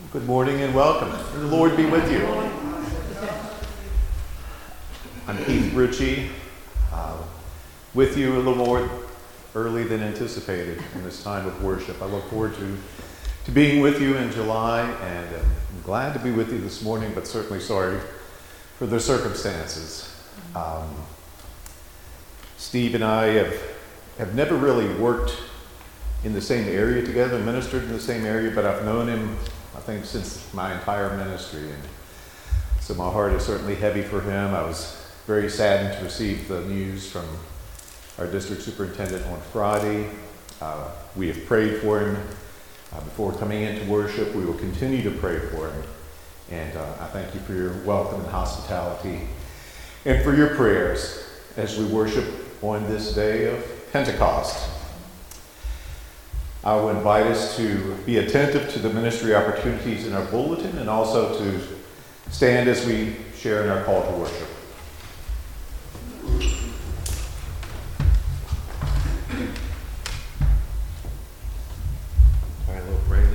Good morning and welcome. The Lord be with you. I'm Keith Ritchie, with you a little more early than anticipated in this time of worship. I look forward to being with you in July, and I'm glad to be with you this morning, but certainly sorry for the circumstances. Steve and I have never really worked in the same area together, ministered in the same area, but I've known him, I think, since my entire ministry, and so my heart is certainly heavy for him. I was very saddened to receive the news from our district superintendent on Friday. We have prayed for him before coming into worship. We will continue to pray for him, and I thank you for your welcome and hospitality and for your prayers as we worship on this day of Pentecost. I will invite us to be attentive to the ministry opportunities in our bulletin and also to stand as we share in our call to worship. All right, little prayer,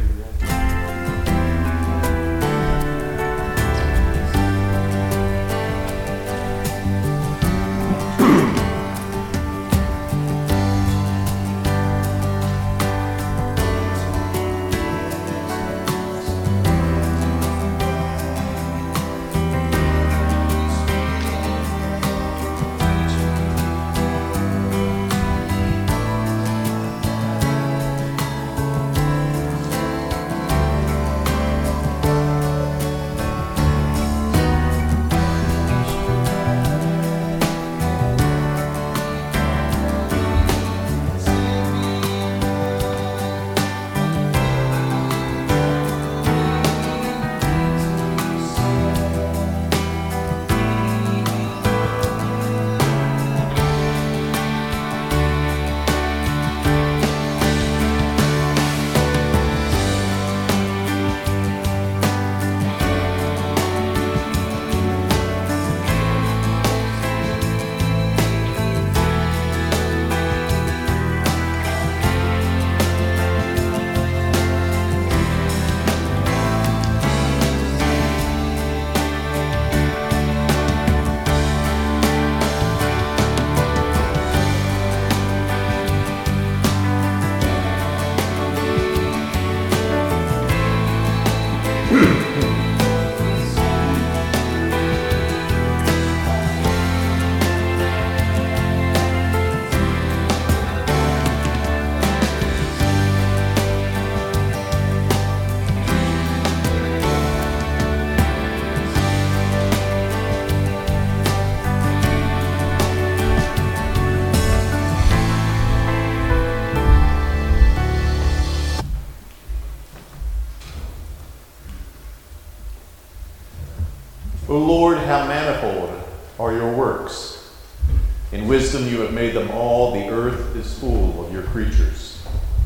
O Lord, how manifold are your works. In wisdom you have made them all. The earth is full of your creatures.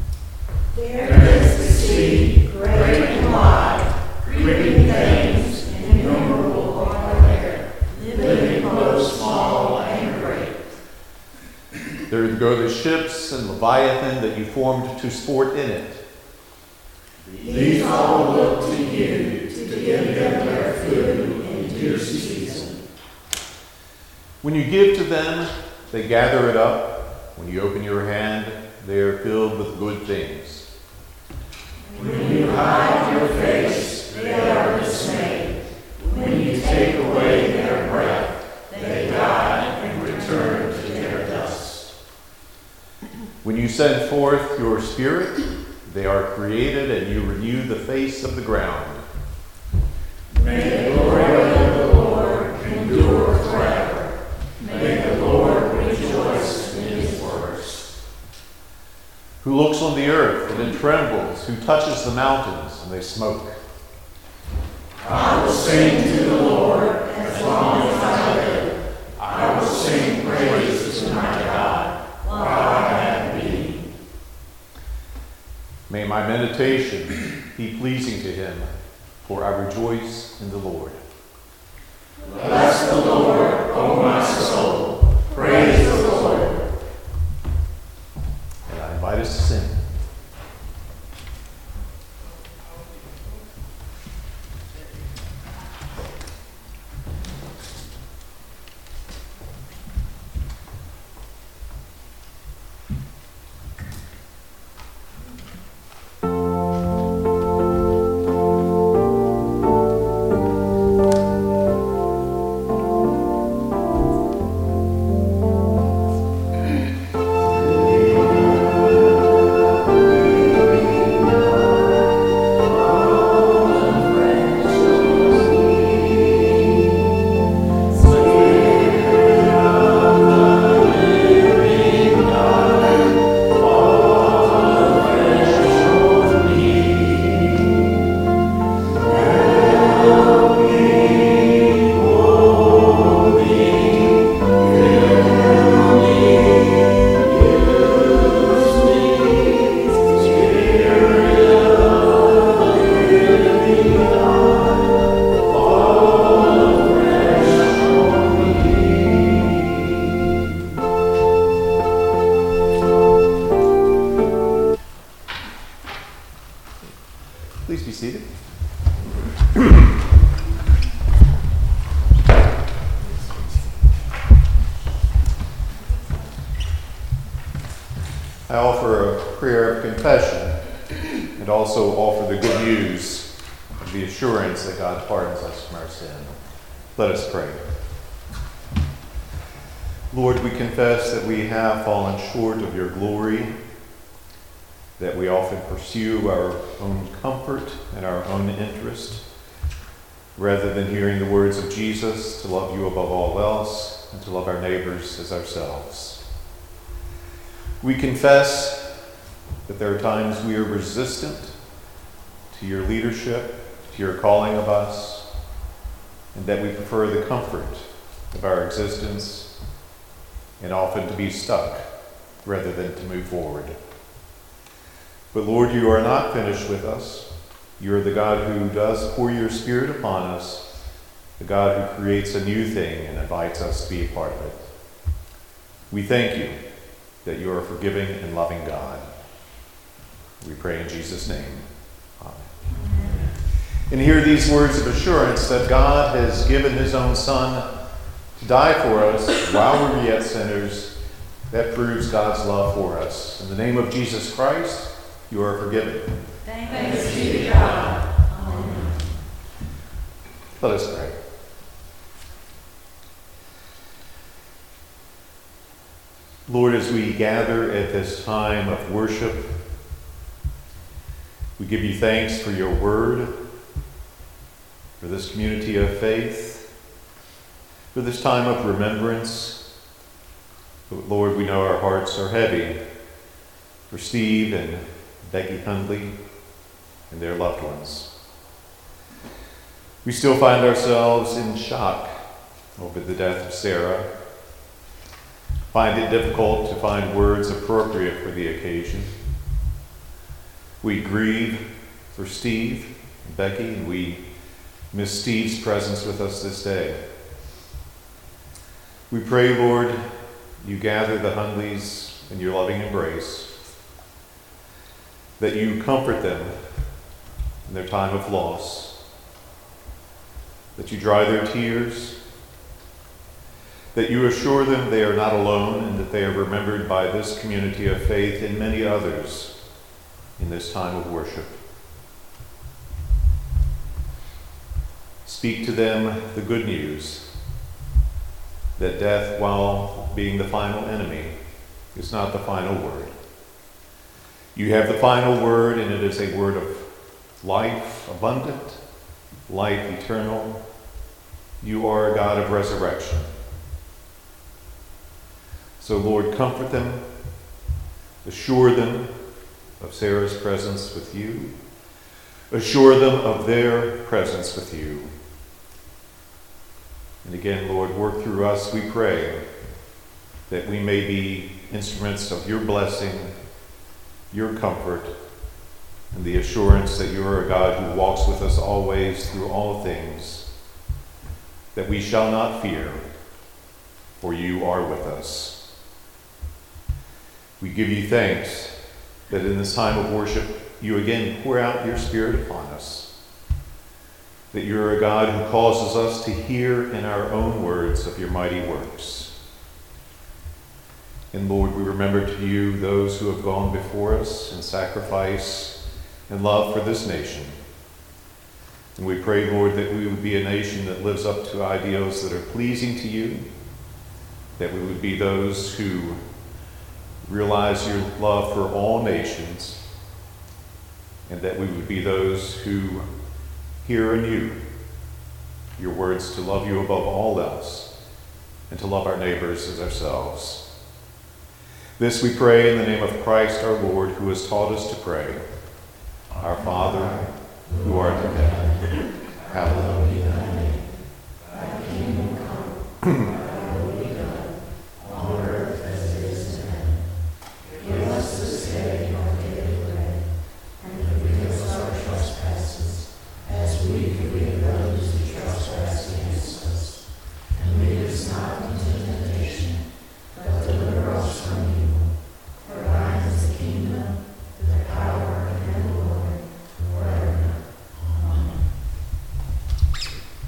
There is the sea, great and wide, creeping things, innumerable are there, living both small and great. There go the ships and Leviathan that you formed to sport in it. These all look to you to give them their food in due season. When you give to them, they gather it up. When you open your hand, they are filled with good things. When you hide your face, they are dismayed. When you take away their breath, they die and return to their dust. When you send forth your spirit, they are created, and you renew the face of the ground. May the glory of the Lord endure forever. May the Lord rejoice in his works. Who looks on the earth and it trembles, who touches the mountains and they smoke. I will sing to the Lord as long as I live. I will sing praises to my God while I have being. May my meditation be pleasing to him, for I rejoice in the Lord. Bless the Lord, O my soul. Praise the Lord. And I invite us to sing. I offer a prayer of confession and also offer the good news of the assurance that God pardons us from our sin. Let us pray. Lord, we confess that we have fallen short of your glory, that we often pursue our own comfort and our own interest, rather than hearing the words of Jesus to love you above all else and to love our neighbors as ourselves. We confess that there are times we are resistant to your leadership, to your calling of us, and that we prefer the comfort of our existence and often to be stuck rather than to move forward. But Lord, you are not finished with us. You are the God who does pour your Spirit upon us, the God who creates a new thing and invites us to be a part of it. We thank you that you are a forgiving and loving God. We pray in Jesus' name. Amen. And hear these words of assurance that God has given his own Son to die for us while we were yet sinners. That proves God's love for us. In the name of Jesus Christ, you are forgiven. Thanks be to God. Amen. Let us pray. Lord, as we gather at this time of worship, we give you thanks for your word, for this community of faith, for this time of remembrance. But Lord, we know our hearts are heavy for Steve and Becky Hundley and their loved ones. We still find ourselves in shock over the death of Sarah. Find it difficult to find words appropriate for the occasion. We grieve for Steve and Becky, and we miss Steve's presence with us this day. We pray, Lord, you gather the Hundleys in your loving embrace, that you comfort them in their time of loss, that you dry their tears, that you assure them they are not alone and that they are remembered by this community of faith and many others in this time of worship. Speak to them the good news that death, while being the final enemy, is not the final word. You have the final word, and it is a word of life abundant, life eternal. You are a God of resurrection. So, Lord, comfort them, assure them of Sarah's presence with you, assure them of their presence with you. And again, Lord, work through us, we pray, that we may be instruments of your blessing, your comfort, and the assurance that you are a God who walks with us always through all things, that we shall not fear, for you are with us. We give you thanks that in this time of worship, you again pour out your Spirit upon us, that you're a God who causes us to hear in our own words of your mighty works. And Lord, we remember to you those who have gone before us in sacrifice and love for this nation. And we pray, Lord, that we would be a nation that lives up to ideals that are pleasing to you, that we would be those who realize your love for all nations, and that we would be those who hear anew your words to love you above all else and to love our neighbors as ourselves. This we pray in the name of Christ our Lord, who has taught us to pray. Our Father, who art in heaven, hallowed be thy name. Thy kingdom come, thy will be done, on earth as it is in heaven. Give us this day our daily bread, and forgive us our trespasses, as we forgive those who trespass against us. And lead us not into temptation, but deliver us from evil. For thine is the kingdom, the power, and the glory, forever. Amen.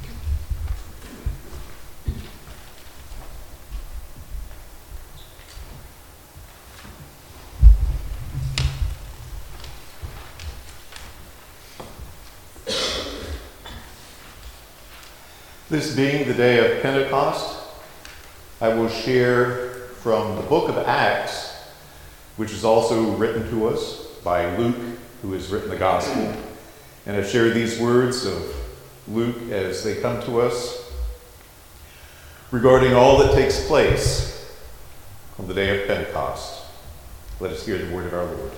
This being the day of Pentecost, I will share from the book of Acts, which is also written to us by Luke, who has written the gospel. And I share these words of Luke as they come to us regarding all that takes place on the day of Pentecost. Let us hear the word of our Lord.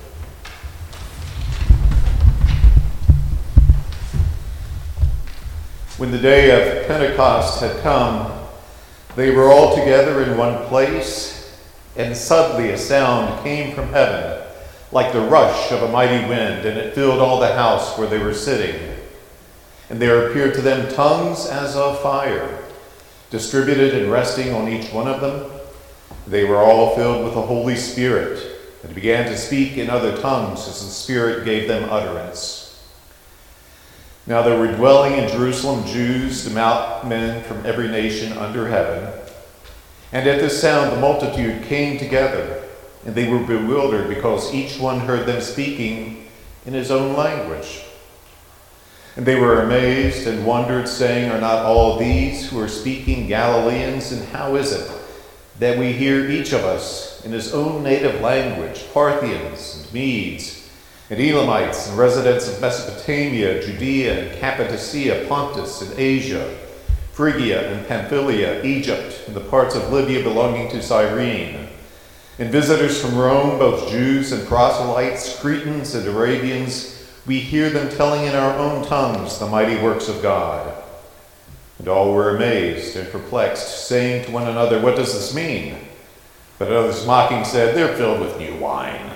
When the day of Pentecost had come, they were all together in one place, and suddenly a sound came from heaven, like the rush of a mighty wind, and it filled all the house where they were sitting. And there appeared to them tongues as of fire, distributed and resting on each one of them. They were all filled with the Holy Spirit, and began to speak in other tongues as the Spirit gave them utterance. Now there were dwelling in Jerusalem Jews, devout men from every nation under heaven. And at this sound the multitude came together, and they were bewildered because each one heard them speaking in his own language. And they were amazed and wondered, saying, "Are not all these who are speaking Galileans? And how is it that we hear each of us in his own native language, Parthians and Medes, and Elamites, and residents of Mesopotamia, Judea and Cappadocia, Pontus and Asia, Phrygia and Pamphylia, Egypt, and the parts of Libya belonging to Cyrene, and visitors from Rome, both Jews and proselytes, Cretans and Arabians, we hear them telling in our own tongues the mighty works of God." And all were amazed and perplexed, saying to one another, "What does this mean?" But others mocking said, "They're filled with new wine."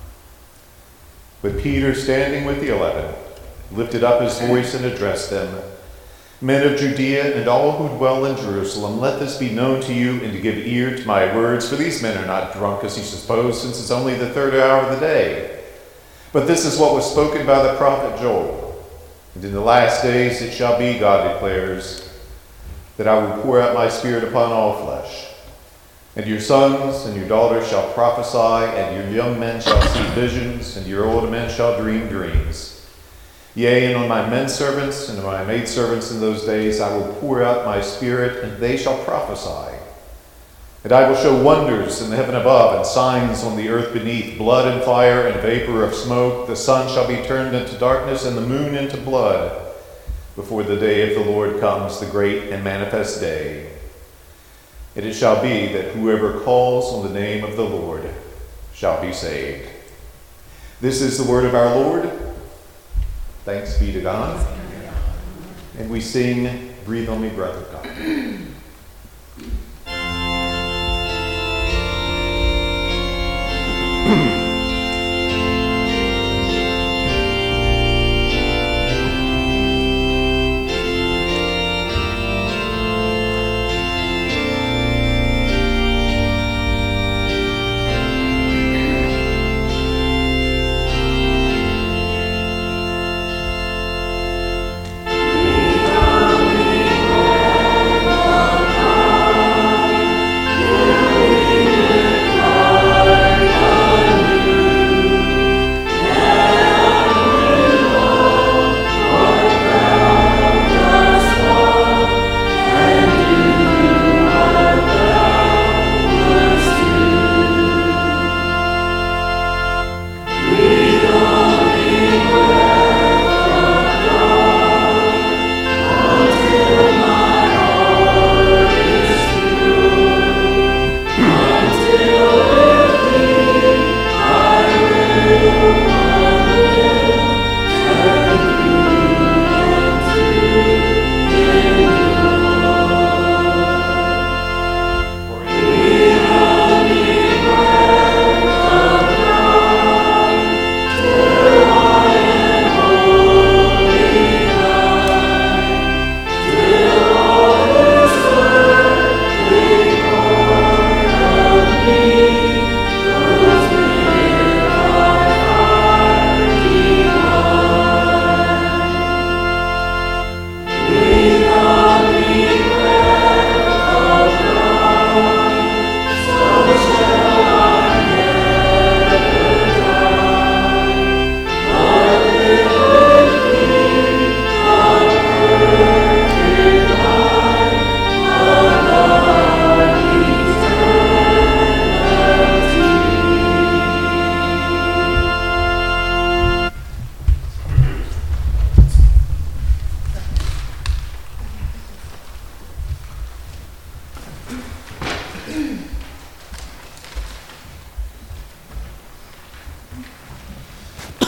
But Peter, standing with the 11, lifted up his voice and addressed them, "Men of Judea and all who dwell in Jerusalem, let this be known to you, and to give ear to my words, for these men are not drunk as you suppose, since it's only the third hour of the day. But this is what was spoken by the prophet Joel. And in the last days it shall be, God declares, that I will pour out my Spirit upon all flesh. And your sons and your daughters shall prophesy, and your young men shall see visions, and your old men shall dream dreams. Yea, and on my men servants and on my maidservants in those days I will pour out my Spirit, and they shall prophesy. And I will show wonders in the heaven above, and signs on the earth beneath, blood and fire and vapor of smoke. The sun shall be turned into darkness, and the moon into blood, before the day of the Lord comes, the great and manifest day. And it shall be that whoever calls on the name of the Lord shall be saved." This is the word of our Lord. Thanks be to God. And we sing, "Breathe on Me, Breath of God."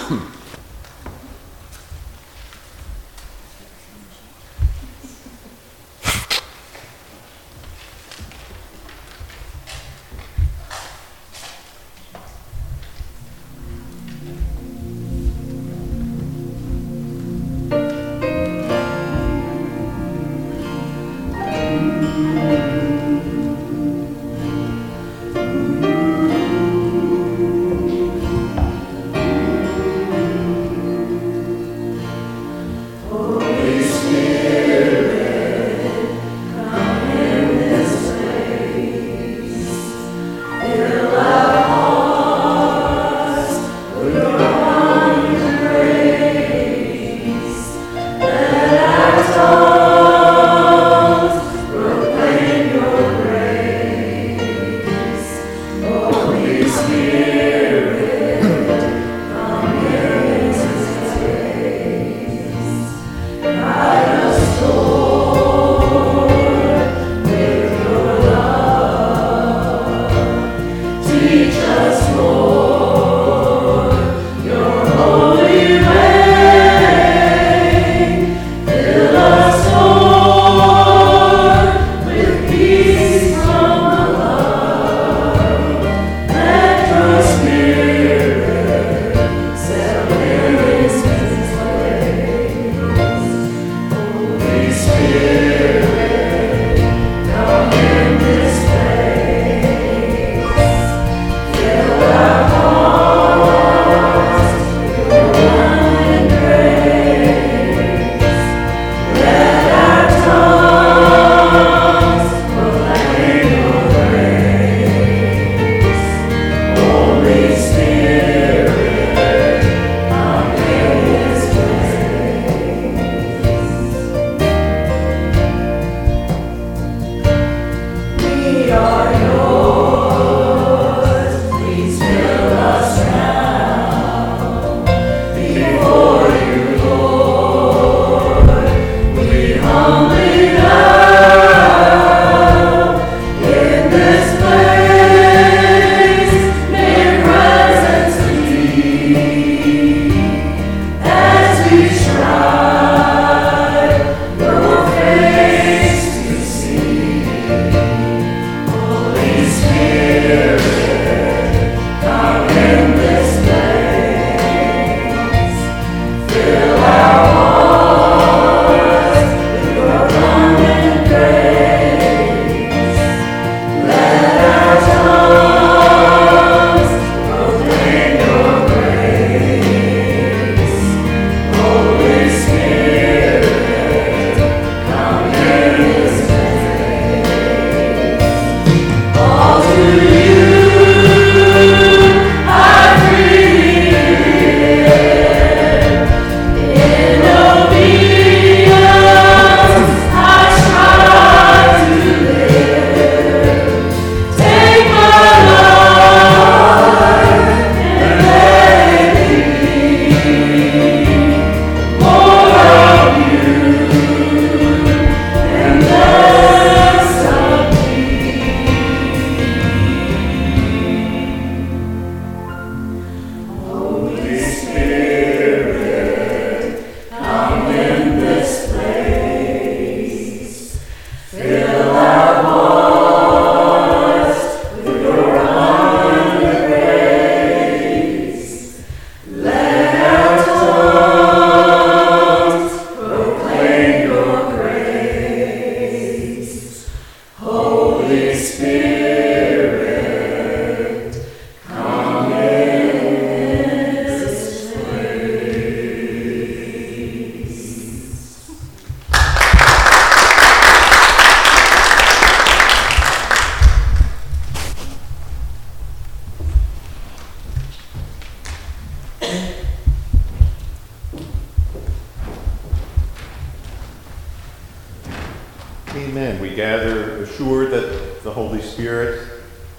Amen. We gather assured that the Holy Spirit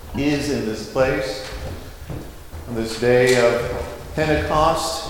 is in this place on this day of Pentecost.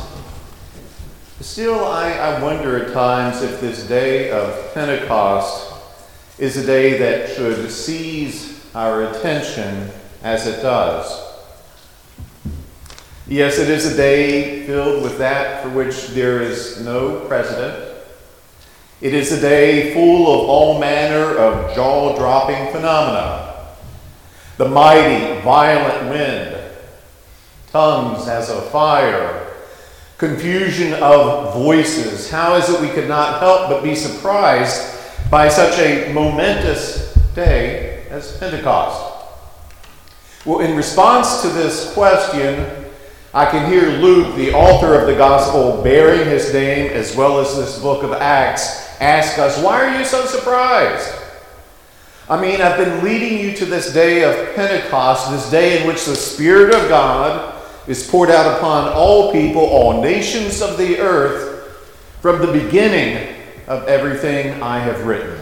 Still, I wonder at times if this day of Pentecost is a day that should seize our attention as it does. Yes, it is a day filled with that for which there is no precedent. It is a day full of all manner of jaw-dropping phenomena. The mighty, violent wind, tongues as of fire, confusion of voices. How is it we could not help but be surprised by such a momentous day as Pentecost? Well, in response to this question, I can hear Luke, the author of the gospel, bearing his name as well as this book of Acts, ask us, why are you so surprised? I mean, I've been leading you to this day of Pentecost, this day in which the Spirit of God is poured out upon all people, all nations of the earth, from the beginning of everything I have written.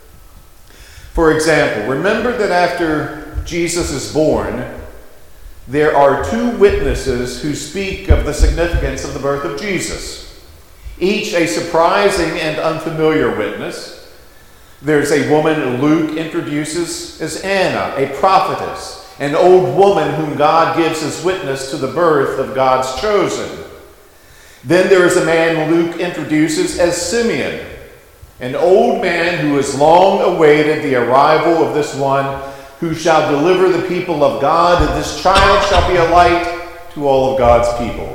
For example, remember that after Jesus is born, there are two witnesses who speak of the significance of the birth of Jesus, each a surprising and unfamiliar witness. There's a woman Luke introduces as Anna, a prophetess, an old woman whom God gives as witness to the birth of God's chosen. Then there is a man Luke introduces as Simeon, an old man who has long awaited the arrival of this one who shall deliver the people of God, and this child shall be a light to all of God's people.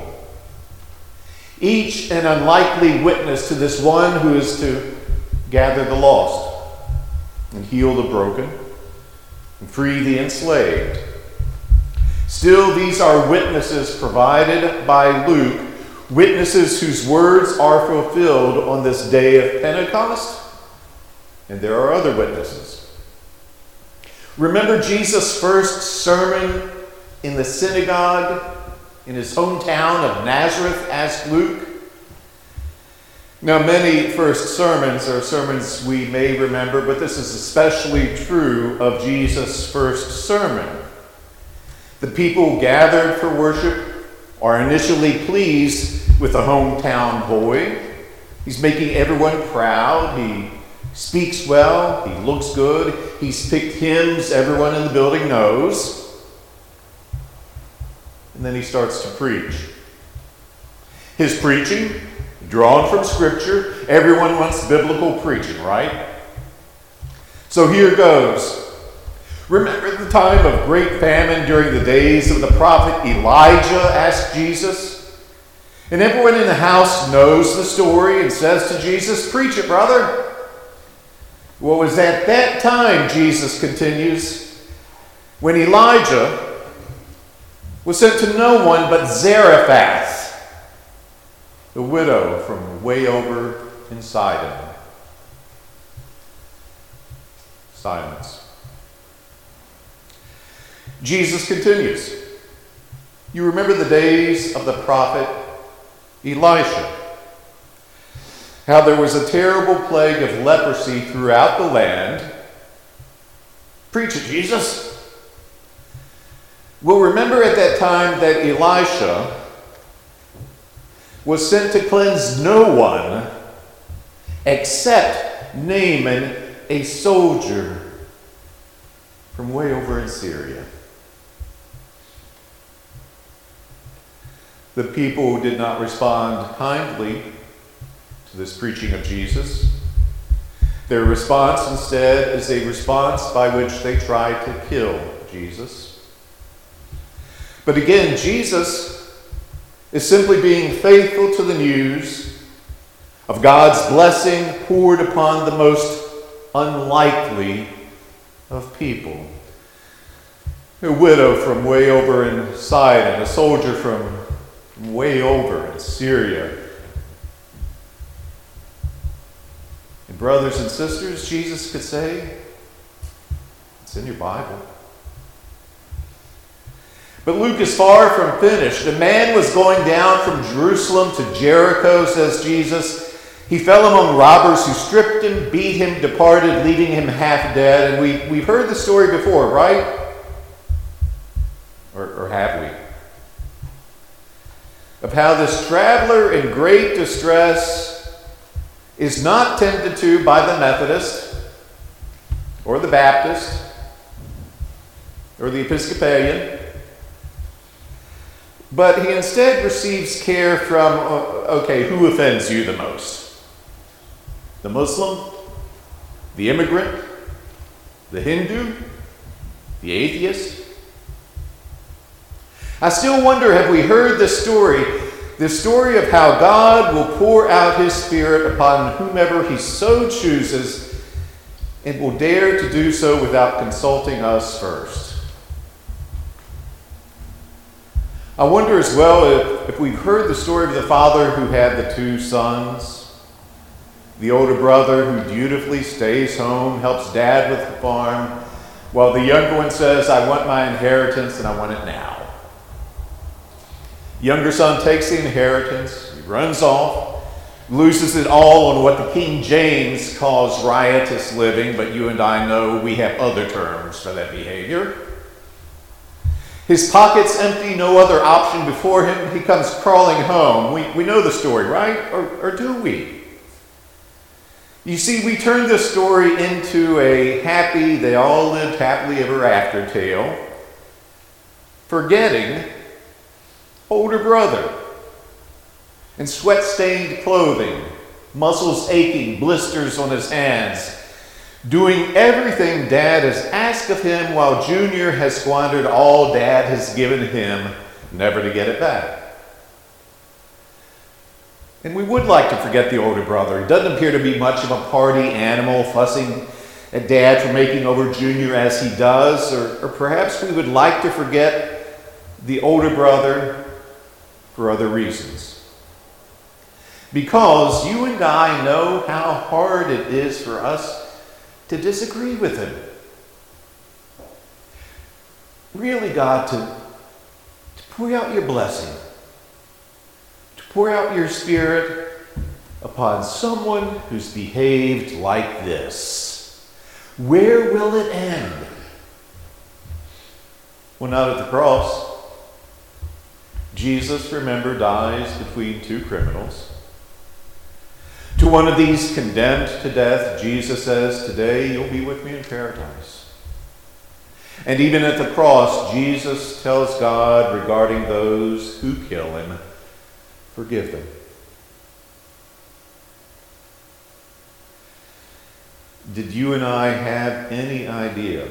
Each an unlikely witness to this one who is to gather the lost and heal the broken and free the enslaved. Still, these are witnesses provided by Luke, witnesses whose words are fulfilled on this day of Pentecost, and there are other witnesses. Remember Jesus' first sermon in the synagogue in his hometown of Nazareth, asked Luke. Now, many first sermons are sermons we may remember, but this is especially true of Jesus' first sermon. The people gathered for worship are initially pleased with the hometown boy. He's making everyone proud. He speaks well. He looks good. He's picked hymns everyone in the building knows. And then he starts to preach. His preaching, drawn from Scripture. Everyone wants biblical preaching, right? So here goes. Remember the time of great famine during the days of the prophet Elijah, asked Jesus. And everyone in the house knows the story and says to Jesus, preach it, brother. Well, it was at that time, Jesus continues, when Elijah was sent to no one but Zarephath, the widow from way over in Sidon. Silence. Jesus continues. You remember the days of the prophet Elisha, how there was a terrible plague of leprosy throughout the land. Preach it, Jesus. Well, remember at that time that Elisha was sent to cleanse no one except Naaman, a soldier from way over in Syria. The people did not respond kindly to this preaching of Jesus. Their response instead is a response by which they try to kill Jesus. But again, Jesus is simply being faithful to the news of God's blessing poured upon the most unlikely of people. A widow from way over in Sidon, a soldier from way over in Syria. And brothers and sisters, Jesus could say, it's in your Bible. But Luke is far from finished. A man was going down from Jerusalem to Jericho, says Jesus. He fell among robbers who stripped him, beat him, departed, leaving him half dead. And we've heard the story before, right? Or have we? Of how this traveler in great distress is not tended to by the Methodist or the Baptist or the Episcopalian. But he instead receives care from, who offends you the most? The Muslim? The immigrant? The Hindu? The atheist? I still wonder, have we heard the story of how God will pour out his Spirit upon whomever he so chooses and will dare to do so without consulting us first? I wonder as well if we've heard the story of the father who had the two sons, the older brother who dutifully stays home, helps dad with the farm, while the younger one says, I want my inheritance and I want it now. Younger son takes the inheritance, he runs off, loses it all on what the King James calls riotous living, but you and I know we have other terms for that behavior. His pockets empty, no other option before him. He comes crawling home. We know the story, right? Or do we? You see, we turn this story into a happy, they all lived happily ever after tale, forgetting older brother in sweat-stained clothing, muscles aching, blisters on his hands, doing everything Dad has asked of him while Junior has squandered all Dad has given him, never to get it back. And we would like to forget the older brother. He doesn't appear to be much of a party animal, fussing at Dad for making over Junior as he does, or perhaps we would like to forget the older brother for other reasons. Because you and I know how hard it is for us to disagree with him. Really, God, to pour out your blessing, to pour out your Spirit upon someone who's behaved like this. Where will it end? Well, not at the cross. Jesus, remember, dies between two criminals. To one of these condemned to death, Jesus says, today you'll be with me in paradise. And even at the cross, Jesus tells God regarding those who kill him, forgive them. Did you and I have any idea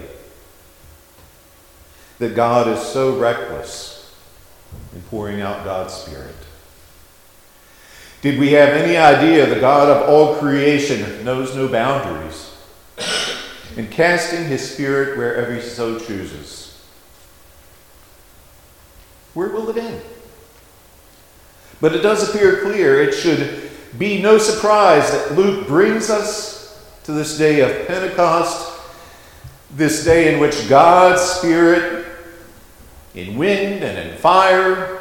that God is so reckless in pouring out God's Spirit? Did we have any idea the God of all creation knows no boundaries in casting his Spirit wherever he so chooses? Where will it end? But it does appear clear. It should be no surprise that Luke brings us to this day of Pentecost, this day in which God's Spirit, in wind and in fire,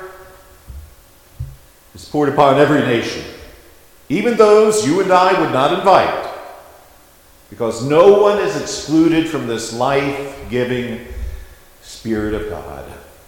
is poured upon every nation, even those you and I would not invite, because no one is excluded from this life-giving Spirit of God.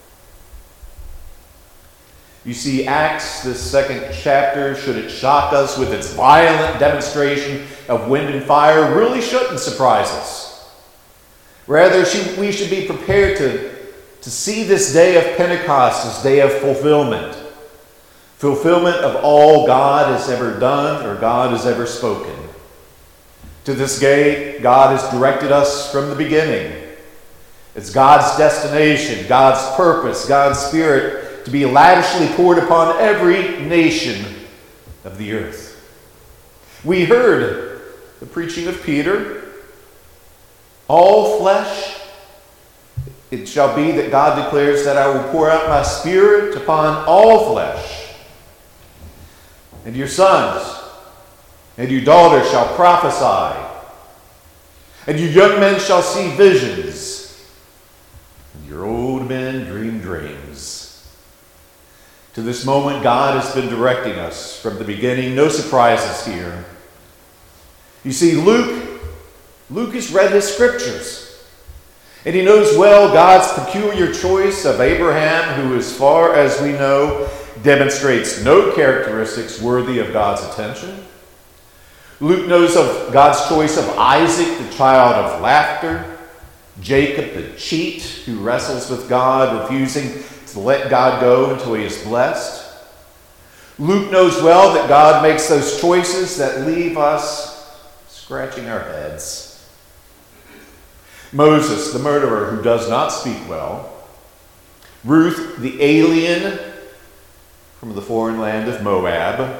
You see, Acts, this second chapter, should it shock us with its violent demonstration of wind and fire, really shouldn't surprise us. Rather, we should be prepared to see this day of Pentecost as day of fulfillment. Fulfillment of all God has ever done or God has ever spoken. To this day, God has directed us from the beginning. It's God's destination, God's purpose, God's Spirit to be lavishly poured upon every nation of the earth. We heard the preaching of Peter. All flesh, it shall be that God declares that I will pour out my Spirit upon all flesh. And your sons and your daughters shall prophesy, and your young men shall see visions, and your old men dream dreams. To this moment, God has been directing us from the beginning. No surprises here. You see, Luke has read his scriptures, and he knows well God's peculiar choice of Abraham, who, as far as we know, demonstrates no characteristics worthy of God's attention. Luke knows of God's choice of Isaac, the child of laughter, Jacob, the cheat, who wrestles with God, refusing to to let God go until he is blessed. Luke knows well that God makes those choices that leave us scratching our heads. Moses, the murderer who does not speak well. Ruth, the alien from the foreign land of Moab.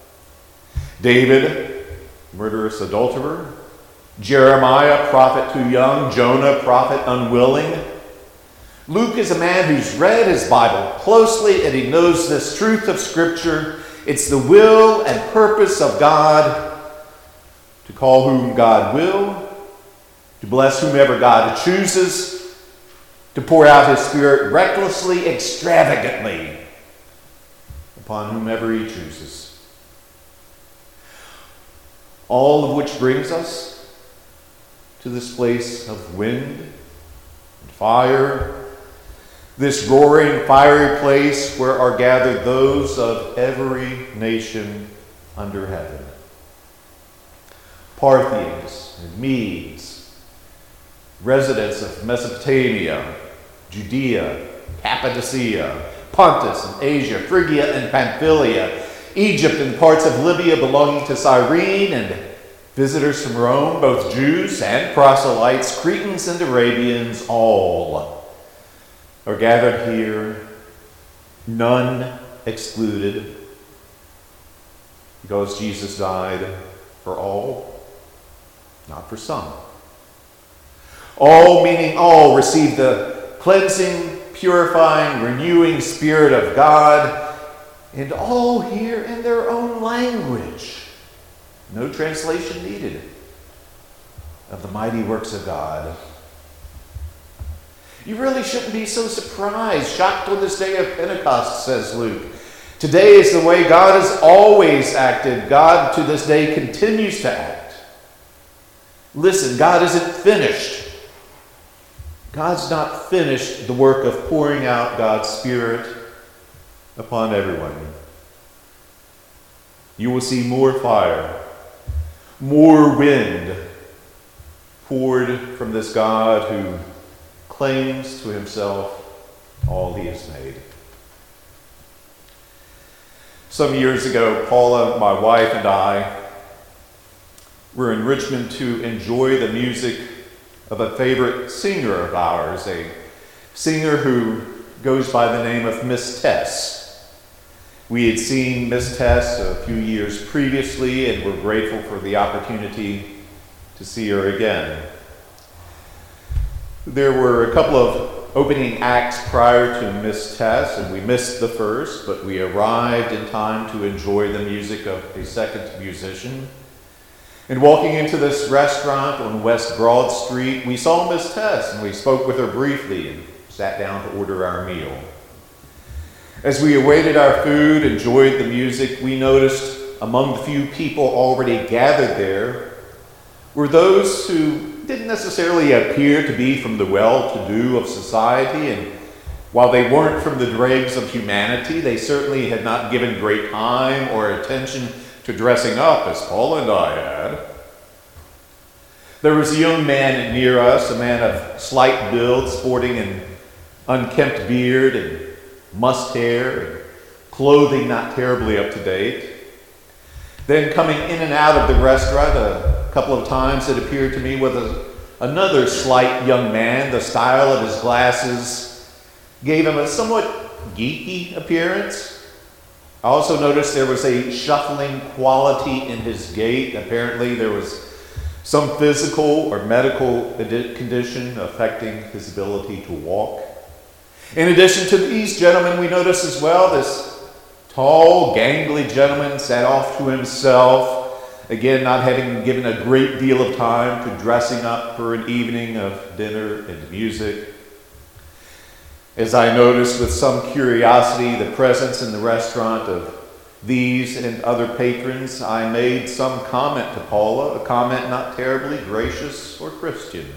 David, murderous adulterer. Jeremiah, prophet too young. Jonah, prophet unwilling. Luke is a man who's read his Bible closely and he knows this truth of Scripture. It's the will and purpose of God to call whom God will, to bless whomever God chooses, to pour out his Spirit recklessly, extravagantly upon whomever he chooses. All of which brings us to this place of wind and fire, this roaring, fiery place where are gathered those of every nation under heaven. Parthians and Medes, residents of Mesopotamia, Judea, Cappadocia, Pontus and Asia, Phrygia and Pamphylia, Egypt and parts of Libya belonging to Cyrene, and visitors from Rome, both Jews and proselytes, Cretans and Arabians, all are gathered here, none excluded, because Jesus died for all, not for some. All, meaning all, receive the cleansing, purifying, renewing Spirit of God, and all hear in their own language. No translation needed of the mighty works of God. You really shouldn't be so surprised, shocked on this day of Pentecost, says Luke. Today is the way God has always acted. God to this day continues to act. Listen, God isn't finished. God's not finished the work of pouring out God's Spirit upon everyone. You will see more fire, more wind poured from this God who claims to himself all he has made. Some years ago, Paula, my wife, and I were in Richmond to enjoy the music of a favorite singer of ours, a singer who goes by the name of Miss Tess. We had seen Miss Tess a few years previously and were grateful for the opportunity to see her again. There were a couple of opening acts prior to Miss Tess, and we missed the first, but we arrived in time to enjoy the music of a second musician. And walking into this restaurant on West Broad Street, we saw Miss Tess, and we spoke with her briefly and sat down to order our meal. As we awaited our food, enjoyed the music, we noticed among the few people already gathered there were those who didn't necessarily appear to be from the well-to-do of society, and while they weren't from the dregs of humanity, they certainly had not given great time or attention to dressing up as Paul and I had. There was a young man near us, a man of slight build, sporting an unkempt beard and mussed hair, and clothing not terribly up to date. Then coming in and out of the restaurant a couple of times, it appeared to me, with another slight young man. The style of his glasses gave him a somewhat geeky appearance. I also noticed there was a shuffling quality in his gait. Apparently there was some physical or medical condition affecting his ability to walk. In addition to these gentlemen, we noticed as well this tall, gangly gentleman sat off to himself, again not having given a great deal of time to dressing up for an evening of dinner and music. As I noticed with some curiosity the presence in the restaurant of these and other patrons, I made some comment to Paula, a comment not terribly gracious or Christian.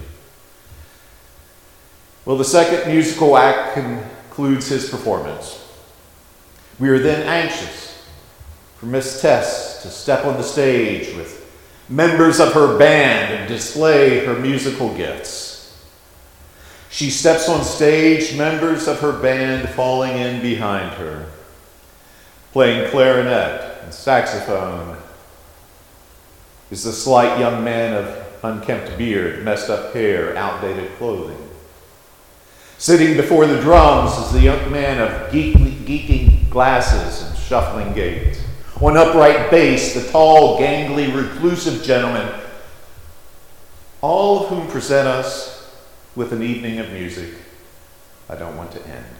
Well, the second musical act concludes his performance. We are then anxious for Miss Tess to step on the stage with members of her band and display her musical gifts. She steps on stage, members of her band falling in behind her, playing clarinet and saxophone is the slight young man of unkempt beard, messed up hair, outdated clothing. Sitting before the drums is the young man of geeking glasses and shuffling gait. On upright bass, the tall, gangly, reclusive gentleman, all of whom present us with an evening of music I don't want to end.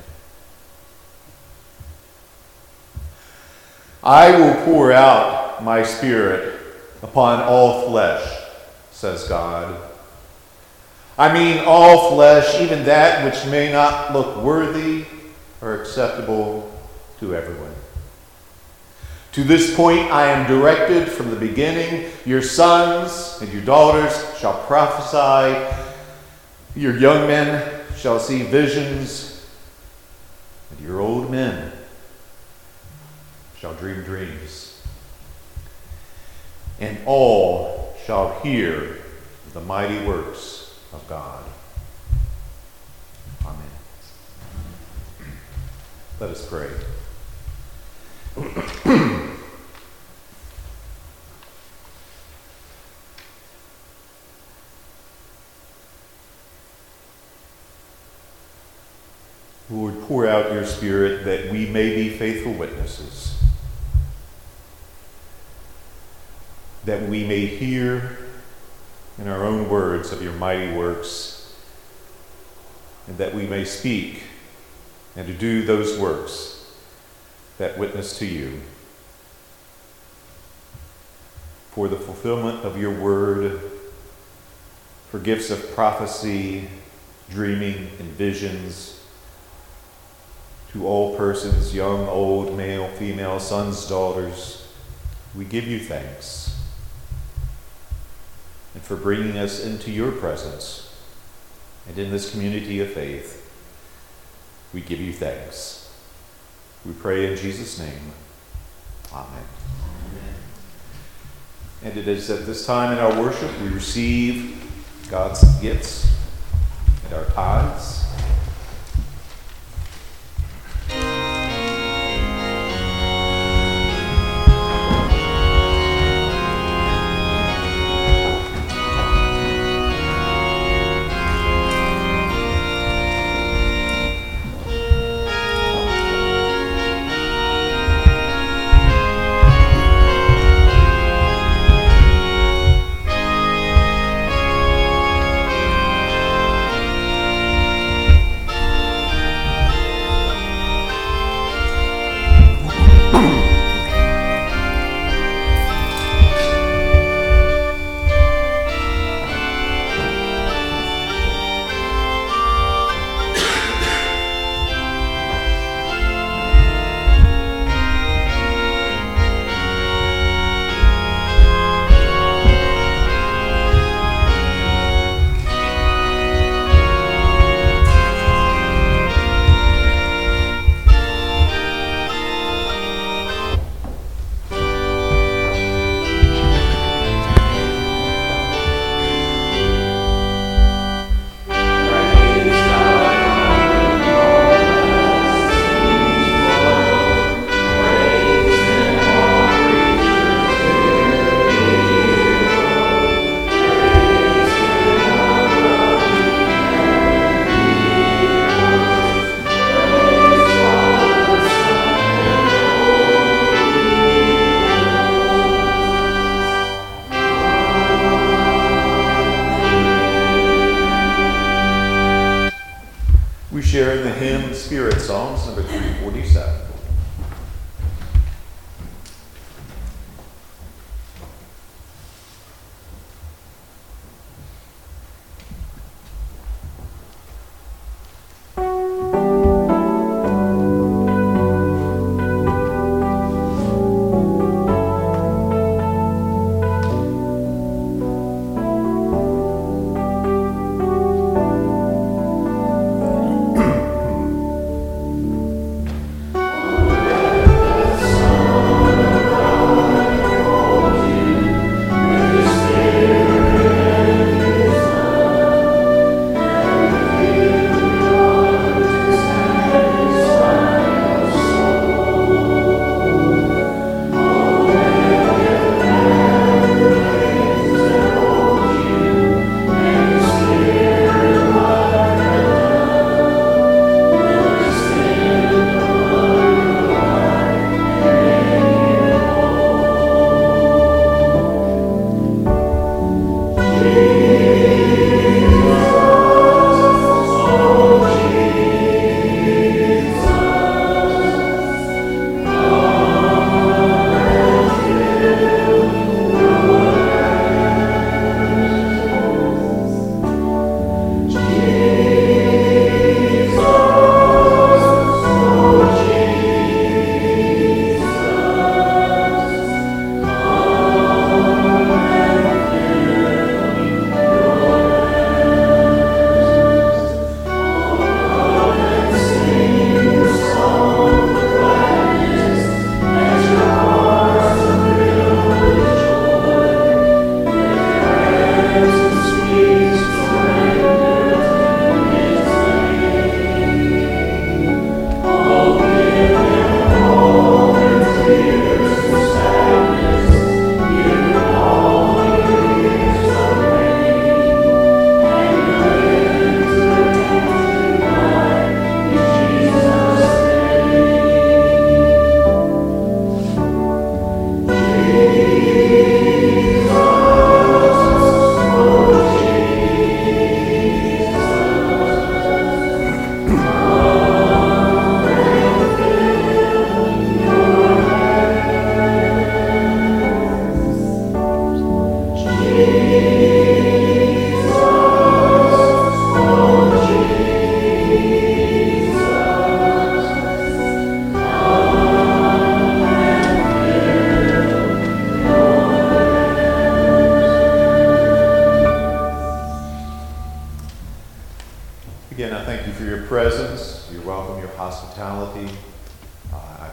I will pour out my Spirit upon all flesh, says God. I mean all flesh, even that which may not look worthy or acceptable to everyone. To this point I am directed from the beginning. Your sons and your daughters shall prophesy. Your young men shall see visions. And your old men shall dream dreams. And all shall hear the mighty works of God. Amen. Let us pray. Lord, pour out your Spirit that we may be faithful witnesses, that we may hear in our own words of your mighty works, and that we may speak and to do those works that witness to you. For the fulfillment of your word, for gifts of prophecy, dreaming, and visions, to all persons, young, old, male, female, sons, daughters, we give you thanks. And for bringing us into your presence and in this community of faith, we give you thanks. We pray in Jesus' name. Amen. Amen. And it is at this time in our worship we receive God's gifts and our tithes. Share in the hymn Spirit Songs, number 347.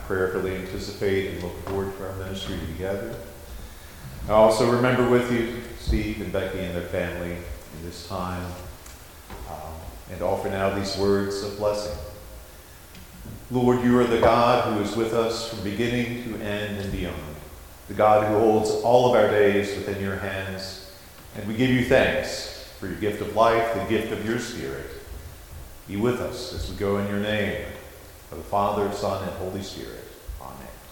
prayerfully anticipate and look forward to our ministry together. I also remember with you Steve and Becky and their family in this time, and offer now these words of blessing. Lord, you are the God who is with us from beginning to end and beyond, the God who holds all of our days within your hands, and we give you thanks for your gift of life, the gift of your Spirit. Be with us as we go in your name, of the Father, Son, and Holy Spirit. Amen.